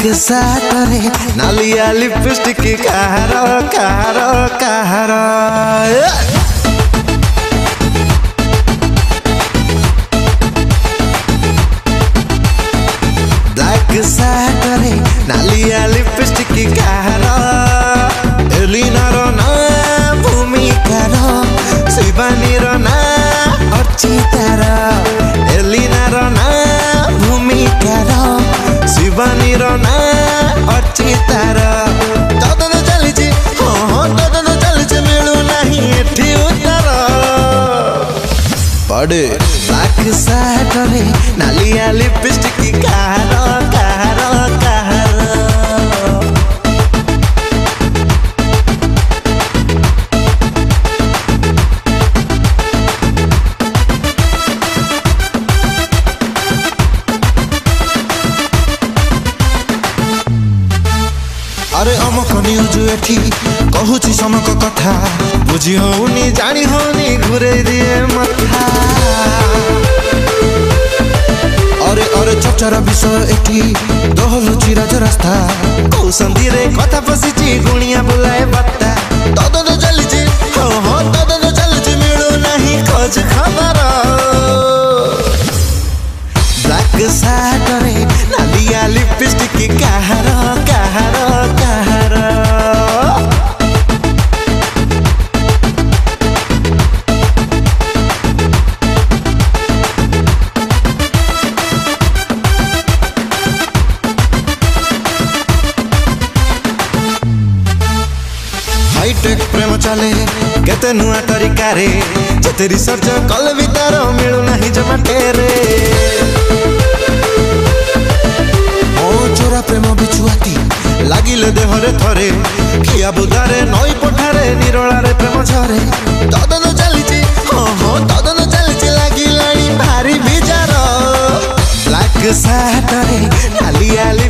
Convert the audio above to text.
साटरे नालिया लिपस्टिक कहारो कहारो कहारो ब्लैक साटरे नालिया लिपस्टिक कहारो एलिना रो ना भूमिका रो शिवानी रो ना अर्चिता रो एलिना रो ना भूमिका रो शिवानी रो ना अर्चिता रो तदन चलीची हाँ तदन चलीची मिलू नहीं एठी उत्तर पड़े ब्लैक साटरे नालिया लिपस्टिक कहारो कहारो कहारो अरे अमक न्यूज एठी कहूची समक कथा बुझी होनी जानी होनी घुरे दिए मथा अरे अरे चर्चार विषय एठी दहलुची राज रास्ता कौसंदी रे कथा पशिची गुणिया बुलाए बत्ता तदन चलीची हो हो तदन चलीची मिलू नहीं खोज खबर ब्लैक साटरे नालिया लिपस्टिक कहारो कहारो कहारो हाईटेक प्रेम चले केते नुआ तरीका रे जेते रिसर्च कल भी तार मिलू नहीं जमा टेरे चोरा प्रेम बिछुआती लागिले देहरे थरे खिया बुदारे नई पठारे निरोलारे प्रेम झरे तदन चलीची हाँ हाँ तदन चलीची लागिलाणी भारी बिजार ब्लैक साटरे नालिया